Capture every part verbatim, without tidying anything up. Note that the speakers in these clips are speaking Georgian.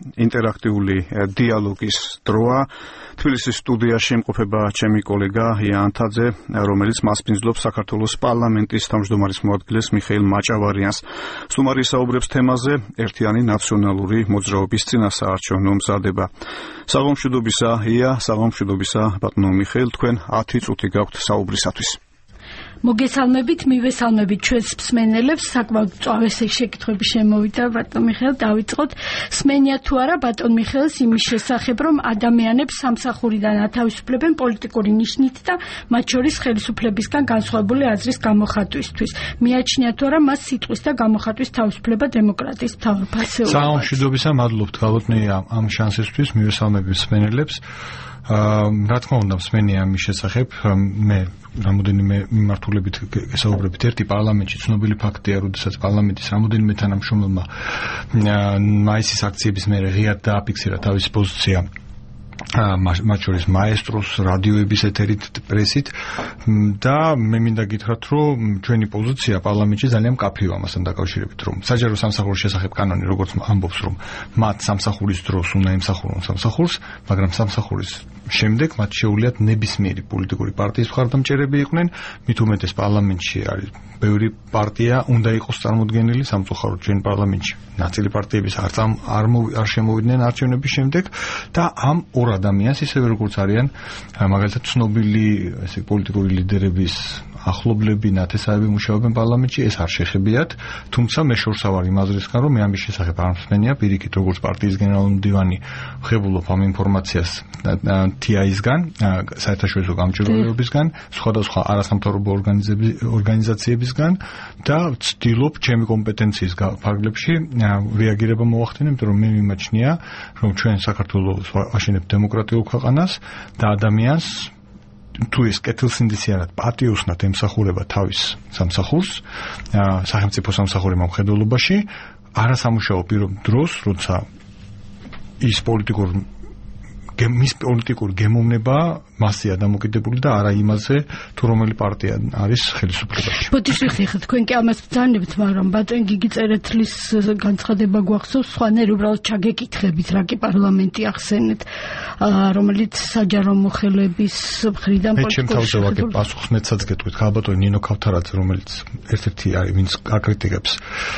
ინტერაქტიული დიალოგის დროა. თბილისის სტუდიაში იმყოფება ჩემი კოლეგა ია ანთაძე, რომელიც მასპინძლობს საქართველოს პარლამენტის თავმჯდომარის მოადგილეს მიხეილ მაჭავარიანს. სტუმარი საუბრებს თემაზე ერთიანი ნაციონალური მოძრაობის წინასაარჩევნო მზადება. საღამოშიდობისა ია, საღამოშიდობისა ბატონო მიხეილ, თქვენ ათი წუთი გაქვთ საუბრისათვის. მოგესალმებით, მივესალმებით ჩვენს მსმენელებს. საკმაოდ წვავესი შეკითხვები შემოვიდა ბატონ მიხეილ, დავიწყოთ. სმენია თუ არა ბატონ მიხეილს იმის შესახებ, რომ ადამიანებს სამსახურიდან ათავისუფლებენ პოლიტიკური ნიშნით და მათ შორის ხელისუფლებისგან განსხვავებული აზრის გამოხატვისთვის. მიაჩნია თუ არა მას სიტყვის და გამოხატვის თავისუფლება დემოკრატიის მთავარ ფასეულობად. საღამოშიდობისა, მადლობთ გალოტნია ამ შანსისთვის, მივესალმებით მსმენელებს. რა თქმა უნდა, მსმენია ამის შესახებ, მე რამოდენიმე მიმართულებით გესაუბრებით. ერთი პარლამენტში ცნობილი ფაქტია, როდესაც პარლამენტის რამოდენიმე თანამშრომელმა მაისის აქციების მერე ღიად დააფიქსირა თავისი პოზიცია მათ შორის მაესტროს, რადიოების ეთერით, პრესით და მე მინდა გითხრათ, რომ ჩვენი პოზიცია პარლამენტში ძალიან მკაფიო ამასთან დაკავშირებით, რომ საჯარო სამსახურის შესახებ კანონი როგორც ამბობს, რომ მათ სამსახურის დროს უნდა ემსახურონ სამსახურს, მაგრამ სამსახურის შემდეგ მათ შეუძლიათ ნებისმიერი პოლიტიკური პარტიის მხარდამჭერები იყვნენ, მით უმეტეს პარლამენტში არის ბევრი პარტია, უნდა იყოს წარმოდგენილი, სამწუხაროდ ჩვენ პარლამენტში ნაწილი პარტიების არ არ არ შემოვიდნენ არჩევნების შემდეგ და ამ ორ ადამიანს ისევე როგორც არიან მაგალითად ცნობილი ესე პოლიტიკური ლიდერების ახლობლები, ნათესავები მუშაობენ პარლამენტში, ეს არ შეხებიათ, თუმცა მე შორსა ვარ იმ აზრისგან, რომ მე ამის შესახებ არ მსმენია, პირიქით როგორც პარტიის გენერალური მდივანი ვხებულობ ამ ინფორმაციას თი აის-გან, საერთაშორისო გამჭირვებლობისგან, სხვადასხვა არასამთავრობო ორგანიზაციებისგან და ვცდილობ ჩემი კომპეტენციის ფარგლებში რეაგირება მოვახდინე, იმიტომ რომ მე მიმაჩნია, რომ ჩვენ საქართველოს ვაშენებთ დემოკრატიულ ქვეყანას და ადამიანს თუ ეს კეთილსინდისიანად პატიოსნად ემსახურება თავის სამსახურს, სახელმწიფო სამსახური მომხედველობაში, არასამუშაო პირობს, როცა ის პოლიტიკურ მის პოლიტიკური გემოვნება მასია დამოკიდებული და არა იმაზე, თუ რომელი პარტია არის ხელისუფლებაში. ბოდიშვიხი ხეთ, თქვენ კი ამას ბრძანებთ, მაგრამ ბატონ გიგი წერეთლის განცხადება გვახსოვს, სხვანაირ უბრალოდ ჩაგეკითხებით, რა კი პარლამენტი ახსენეთ, რომელიც საჯარო მოხელეების მხრიდან პოლიტიკურ. მე ჩემ თავზე ვაგებ პასუხს, მეცაც გეტყვით, ხალბატონი ნინო ქავთარაძე, რომელიც ერთ-ერთი არის, ვინც აკრიტიკებს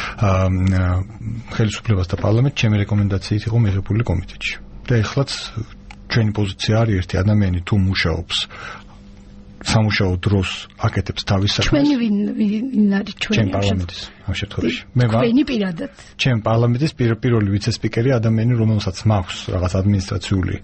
ხელისუფლებას და პარლამენტს, ჩემი რეკომენდაციით იყო მიღებული კომიტეტში. და ეხლაც ჩვენი პოზიცია არის ერთი ადამიანი თუ მუშაობს სამუშაო დროს აკეთებს თავის საქმეს. ჩვენი ვინ ვინ არის ჩვენი? ჩემ პარლამენტის ამ შემთხვევაში. მე ვარ. ჩვენი პირადად. ჩემ პარლამენტის პირველი ვიცე-სპიკერი ადამიანი, რომელსაც მაქვს რაღაც ადმინისტრაციული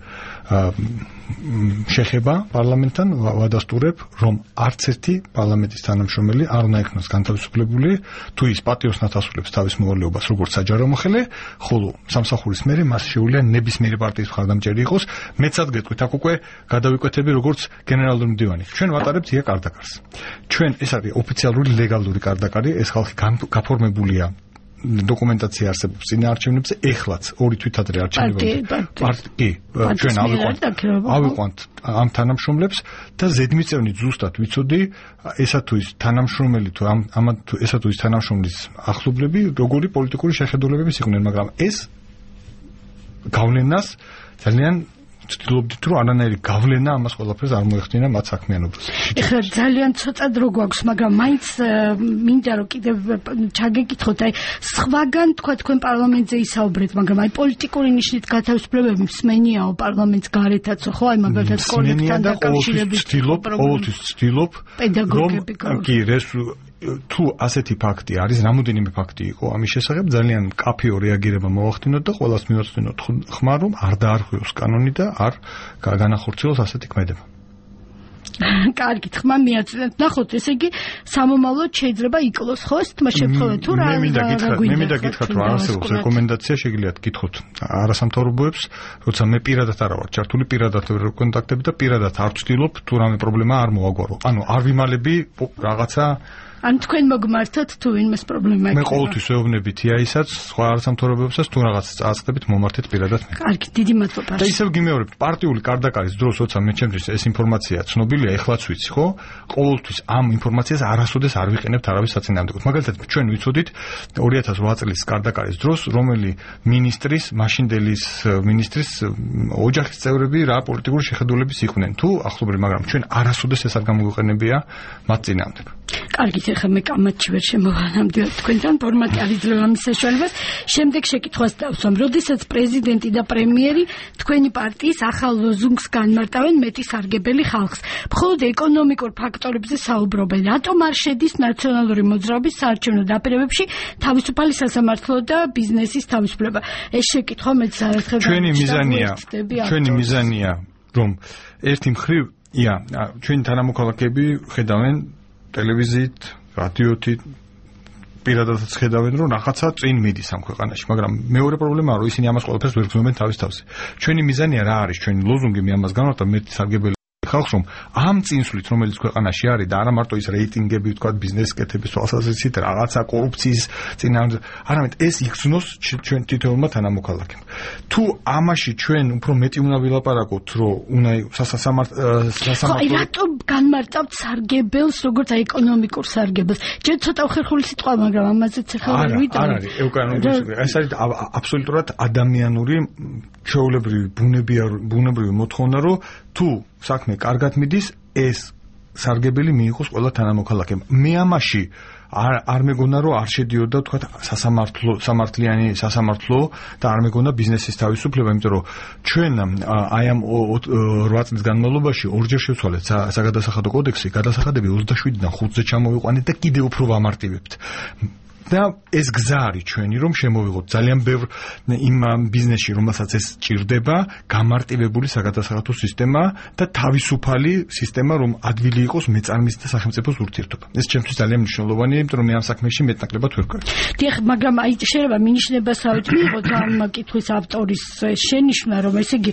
შეხება პარლამენტთან, ვადასტურებ, რომ არც ერთი პარლამენტის თანამშრომელი არ უნდა იქნას განთავისუფლებული, თუ ის პატიოსნად ასრულებს თავის მოვალეობას როგორც საჯარო მოხელე, ხოლო სამსახურის მერე მას შეუძლია ნებისმიერი პარტიის მხარდამჭერი იყოს. მეცად გეტყვით, აქ უკვე გადავიკვეთები როგორც გენერალური მდივანი. ჩვენ ვატარებთ ია კარდაკარს. ჩვენ ეს არის ოფიციალური ლეგალური კარდაკარი, ეს ხალხი გაფორმებულია დოკუმენტაცია არსებობს წინა არჩევნებზე, ეხლაც ორი თვითადრე არჩევნებამდე პარტი ჩვენ ავიყვანთ ამ თანამშრომლებს და ზედმიწევნით ზუსტად ვიცოდი ესა თუ ის თანამშრომელი თუ ამ ამ ესა თუ ის თანამშრომლის ახლობლები როგორი პოლიტიკური შეხედულებების იყვნენ, მაგრამ ეს გავლენას ძალიან ვცდილობდით, რომ არანაირი გავლენა ამას ყველაფერს არ მოეხდინა მათ საქმიანობაზე. ეხლა ძალიან ცოტა დრო გვაქვს, მაგრამ მაინც მინდა რომ კიდევ ჩაგეკითხოთ, აი სხვაგან თქვა თქვენ პარლამენტზე ისაუბრეთ, მაგრამ აი პოლიტიკური ნიშნით გათავისუფლებები მსმენიაო პარლამენტს გარეთაცო, ხო, აი მაგალითად კოლექტთან დაკავშირებით ვცდილობ, ყოველთვის ვცდილობ, რომ კი ეს თუ ასეთი ფაქტი არის, რამოდენიმე ფაქტი იყო ამის შესახებ, ძალიან მკაფიო რეაგირება მოვახდინოთ და ყველას მივაწვდინოთ ხმა, რომ არ დაარღვიოს კანონი და არ განახორციელოს ასეთი ქმედება. კარგით, ხმა მიაწვდინოთ. ნახოთ, ესე იგი სამომავლოდ შეიძლება იკლოს, ხო, ეს თმა შემთხვევით თუ რა მე მინდა გითხრათ, მე მინდა გითხრათ, რომ არსებობს რეკომენდაცია, შეგიძლიათ გითხოთ არასამთავრობოებს, როცა მე პირადად არა ვარ ჩართული, პირადად ვერ კონტაქტები და პირადად არ ვცდილობ თუ რამე პრობლემა არ მოვაგვარო. ანუ არ ვიმალები რაღაცა ან თქვენ მოგმართოთ თუ ვინმეს პრობლემა მე ყოველთვის ვეუბნები თიაისაც, სხვა არასამთავრობოებსაც თუ რაღაც წააწყდებით მომართეთ პირადად მე. კარგი, დიდი მადლობა. და ისევ გიმეორებთ, პარტიული კარდაკარის დროს, როცა მე ჩემთვის ეს ინფორმაცია ცნობილია, ეხლაც ვიცი, ხო? ყოველთვის ამ ინფორმაციას არასოდეს არ ვიყენებთ არავის საწინააღმდეგოდ. მაგალითად, ჩვენ ვიცოდით ორი ათას ოთხ წლის კარდაკარის დროს, რომელი მინისტრის, მაშინდელის მინისტრის ოჯახის წევრები რა პოლიტიკური შეხედულების იყვნენ. თუ ახლობრივ, მაგრამ ჩვენ არასოდეს ეს არ გამოგვიყენებია მათ წინააღმდეგ. კარგით, ახლა მე კამათში ვერ შემოვანამდე თქვენთან ფორმატი არ იძლევა მის საშუალებას. შემდეგ შეკითხვას დავსვამ, როდესაც პრეზიდენტი და პრემიერი თქვენი პარტიის ახალ ლოზუნგს განმარტავენ მეტი სარგებელი ხალხს. მხოლოდ ეკონომიკურ ფაქტორებზე საუბრობენ. რატომ არ შედის ნაციონალური მოძრაობის საარჩევნო დაპირებებში თავისუფალი სასამართლო და ბიზნესის თავისუფლება? ეს შეკითხვა მეც არაერთხელ ჩვენი მიზანია, ჩვენი მიზანია, რომ ერთი მხრივ, ია, ჩვენი თანამოქალაქეები ხედავენ ტელევიზიით, რადიოთით, პირადადაც ხედავენ, რომ რაღაცა წინ მიდის ამ ქვეყანაში, მაგრამ მეორე პრობლემაა, რომ ისინი ამას ყველაფერს ვერ გრძნობენ თავის თავზე. ჩვენი მიზანია რა არის, ჩვენი ლოზუნგი, მე ამას განვარდავ, მეტი სარგებელი ხალხს, რომ ამ წინსვლით, რომელიც ქვეყანაში არის და არა მარტო ის რეიტინგები, თქვა ბიზნეს კეთების თვალსაზრისით, რაღაცა კორუფციის წინააღმდეგ, არამედ ეს იგრძნოს ჩვენ თითოეულმა თანამოქალაქემ. თუ ამაში ჩვენ უფრო მეტი უნდა ვილაპარაკოთ, რომ უნდა სასამართლო რატომ განმარტავთ სარგებელს, როგორც ეკონომიკურ სარგებელს? ჯერ ცოტა ხერხული სიტყვა, მაგრამ ამაზეც ახლა ვერ ვიტყვი. არ არის, ეკონომიკური, ეს არის აბსოლუტურად ადამიანური ჩვეულებრივი ბუნებრივი მოთხოვნა, რომ თუ საქმე კარგად მიდის, ეს სარგებელი მიიღოს ყველა თანამოქალაქემ. მე ამაში არ არ მეგონა, რომ არ შედიოდა თქვა სასამართლო, სამართლიანი სასამართლო და არ მეგონა ბიზნესის თავისუფლება, იმიტომ რომ ჩვენ აი ამ ორი წლის განმავლობაში ორჯერ შევცვალეთ საგადასახადო კოდექსი, გადასახადები ოცდაშვიდიდან ხუთზე ჩამოვიყვანეთ და კიდევ უფრო ვამარტივებთ. და ეს გზა არის ჩვენი, რომ შემოვიღოთ ძალიან ბევრ იმ ბიზნესში, რომელსაც ეს ჭირდება, გამარტივებული საგადასახადო სისტემა და თავისუფალი სისტემა, რომ ადვილი იყოს მეწარმის და სახელმწიფოს ურთიერთობა. ეს ჩემთვის ძალიან მნიშვნელოვანია, იმიტომ რომ მე ამ საქმეში მეტნაკლებად ვერ ვკარგ. დიახ, მაგრამ აი შეიძლება მინიშნებასავით მიიღოთ ამ კითხვის ავტორის შენიშვნა, რომ ესე იგი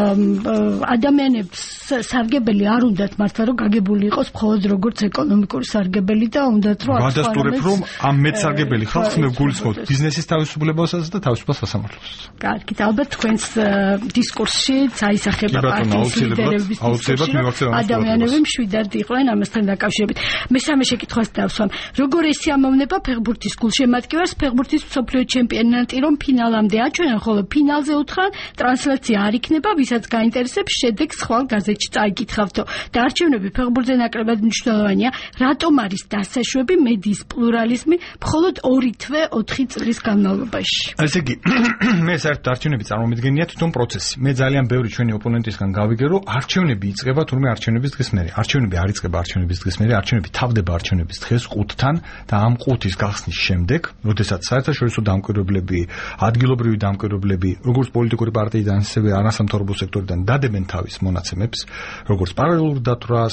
ადამიანებს სარგებელი არ უნდათ მართლა, რომ გაგებული იყოს მხოლოდ როგორც ეკონომიკური სარგებელი და უნდათ რომ ვადასტურებ, რომ ამ მეცარ სარგებელი ხალხს მე გულისხმობ ბიზნესის თავისუფლებასაც და თავისუფალ სასამართლოსაც. კარგი, ალბათ თქვენს დისკურსში აისახება პარტიის ლიდერების დისკურსში, ადამიანები მშვიდად იყვნენ ამასთან დაკავშირებით. მესამე შეკითხვას დავსვამ, როგორ ესიამოვნება ფეხბურთის გულშემატკივარს ფეხბურთის მსოფლიო ჩემპიონატი, რომ ფინალამდე აჩვენან, ხოლო ფინალზე უთხრან ტრანსლაცია არ იქნება, ვისაც გაინტერესებს შედეგს ხვალ გაზეთში წაიკითხავთო. და არჩევნები ფეხბურთზე ნაკლებად მნიშვნელოვანია, რატომ არის დასაშვები მედიის პლურალიზმი მხოლოდ ორი თვე ოთხი წლის განმავლობაში. ესე იგი, მე საერთოდ არჩევნები წარმომიდგენია თვითონ პროცესი. მე ძალიან ბევრი ჩვენი ოპონენტისგან გავიგე, რომ არჩევნები იწყება თურმე არჩევნების დღის მერე. არჩევნები არ იწყება არჩევნების დღის მერე, არჩევნები თავდება არჩევნების დღეს ყუთთან და ამ ყუთის გახსნის შემდეგ, როდესაც საერთაშორისო დამკვირვებლები, ადგილობრივი დამკვირვებლები, როგორც პოლიტიკური პარტიიდან, ასევე არასამთავრობო სექტორიდან დადებენ თავის მონაცემებს, როგორც პარალელურ დათვრას,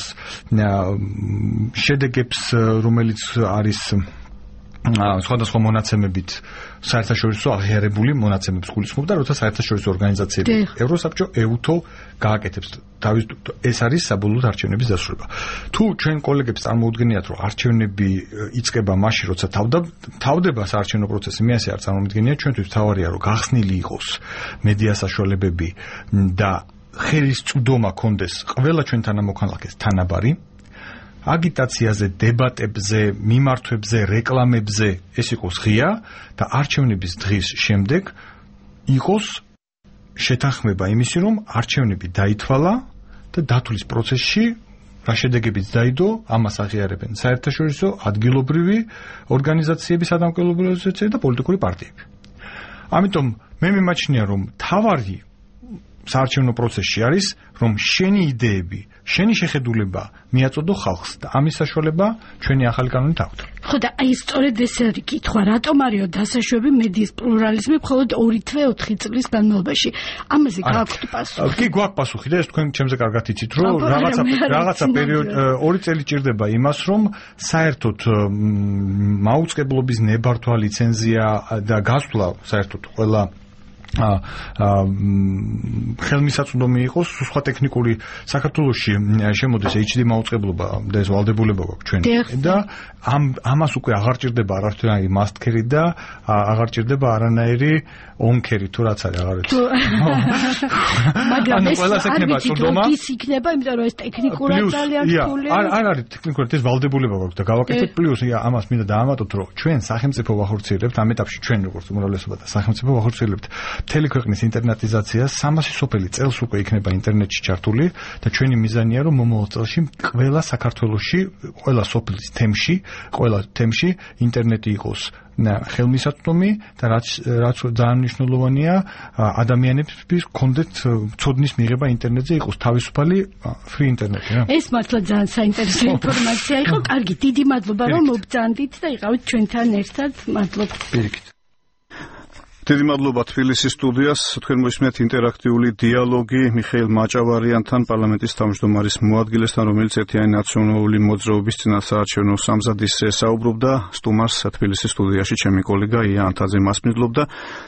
შედეგებს, რომელიც არის სხვადასხვა მონაცემებით საერთაშორისო აღიარებული მონაცემებს გულისხმობ და როცა საერთაშორისო ორგანიზაციები ევროსაბჭო, ეუთო გააკეთებს თავის ეს არის საბოლოო არჩევნების დასრულება. თუ ჩვენ კოლეგებს წარმოუდგენიათ, რომ არჩევნები იწყება მაშინ, როცა თავდება საარჩევნო პროცესი, მე ასე არ წარმომიდგენია, ჩვენთვის მთავარია, რომ გახსნილი იყოს მედია საშუალებები და ხელისწვდომა კონდეს ყველა ჩვენ თანამოქალაქეს თანაბარი. აგიტაციაზე, დებატებზე, მიმართვებზე, რეკლამებზე ეს იყოს ღია და არჩევნების დღის შემდეგ იყოს შეთანხმება იმისი, რომ არჩევნები დაითვალა და დათვლის პროცესში რა შედეგებიც დაიდო, ამას აღიარებენ საერთაშორისო ადგილობრივი ორგანიზაციები, სადამკვირვებლო ორგანიზაციები და პოლიტიკური პარტიები. ამიტომ მე მიმაჩნია, რომ თავარი საარჩევნო პროცესში არის, რომ შენი იდეები, შენი შეხედულება მიაწოდო ხალხს და ამის საშუალება ჩვენი ახალი კანონით აქვთ. ხო და აი სწორედ ეს არის კითხვა, რატომ არისო დასაშვები მედიის პლურალიზმი მხოლოდ ორი თვე ოთხი წლის განმავლობაში? ამაზე გააქვთ პასუხი? კი, გვაქვს პასუხი და ეს თქვენ ჩემზე კარგად იცით, რომ რაღაცა რაღაცა პერიოდი ორი წელი ჭირდება იმას, რომ საერთოდ მაუწყებლობის ნებართვა, ლიცენზია და გასვლა საერთოდ ყველა ხელმისაწვდომი იყოს სხვა ტექნიკური საქართველოში შემოდის ეიჩ დი მაუწყებლობა და ეს ვალდებულება გვაქვს ჩვენ და ამ ამას უკვე აღარ ჭირდება არასდროინი მასტქერი და აღარ ჭირდება არანაირი ონქერი თუ რაც არის აღარ ვიცი მაგრამ ეს არ ვიცი ის იქნება იმიტომ რომ ეს ტექნიკურად ძალიან რთულია არ არ არის ტექნიკურად ეს ვალდებულება გვაქვს და გავაკეთეთ პლუს ამას მინდა დაამატოთ რომ ჩვენ სახელმწიფო ვახორციელებთ ამ ეტაპში ჩვენ როგორც უმრავლესობა და სახელმწიფო ვახორციელებთ მთელი ქვეყნის ინტერნეტიზაციას სამასი სოფელი წელს უკვე იქნება ინტერნეტში ჩართული და ჩვენი მიზანია რომ მომავალ წელში ყველა საქართველოში ყველა სოფლის თემში ყველა თემში ინტერნეტი იყოს ხელმისაწვდომი და რაც რაც ძალიან მნიშვნელოვანია ადამიანებს გქონდეთ ცოდნის მიღება ინტერნეტზე იყოს თავისუფალი ფრი ინტერნეტი რა ეს მართლა ძალიან საინტერესო ინფორმაცია იყო კარგი დიდი მადლობა რომ მოგძანდით და იყავით ჩვენთან ერთად მადლობა პირიქით დიდი მადლობა თბილისის სტუდიას თქვენ მოისმენთ ინტერაქტიული დიალოგი მიხეილ მაჭავარიანთან პარლამენტის თავმჯდომარის მოადგილესთან რომელიც ერთიანი ნაციონალური მოძრაობის წინასაარჩევნო სამზადისზე საუბრობდა სტუმარს თბილისის სტუდიაში ჩემი კოლეგა ია ანთაძე მასპინძლობდა